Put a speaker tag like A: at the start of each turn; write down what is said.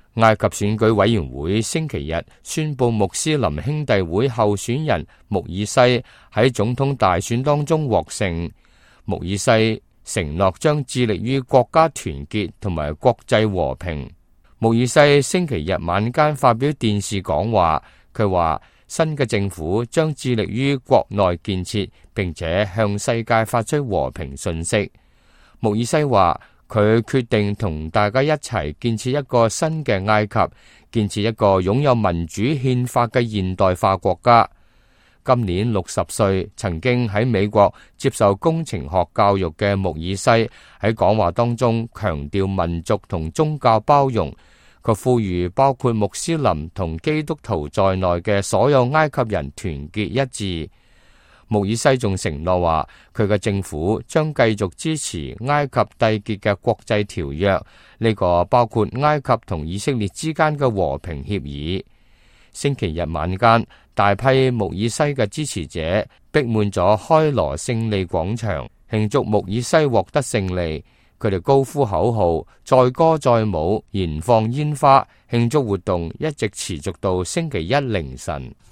A: 埃及選舉委員會星期日宣布，穆斯林兄弟會候選人穆爾西喺總統大選當中獲勝。穆爾西承諾將致力於國家團結同埋國際和平。穆爾西星期日晚間發表電視講話，佢話新嘅政府將致力於國內建設，並且向世界發出和平訊息。穆爾西話，佢決定同大家一齊建設一個新嘅埃及，建設一個擁有民主憲法嘅現代化國家。今年60歲，曾經喺美國接受工程學教育嘅穆爾西喺講話當中強調民族同宗教包容，佢呼籲包括穆斯林同基督徒在內嘅所有埃及人團結一致。穆爾西仲承諾話，佢嘅政府將繼續支持埃及締結嘅國際條約，呢個包括埃及同以色列之間嘅和平協議。星期日晚間，大批穆爾西嘅支持者逼滿咗開羅勝利廣場，慶祝穆爾西獲得勝利。佢哋高呼口號，載歌載舞，燃放煙花，慶祝活動一直持續到星期一凌晨。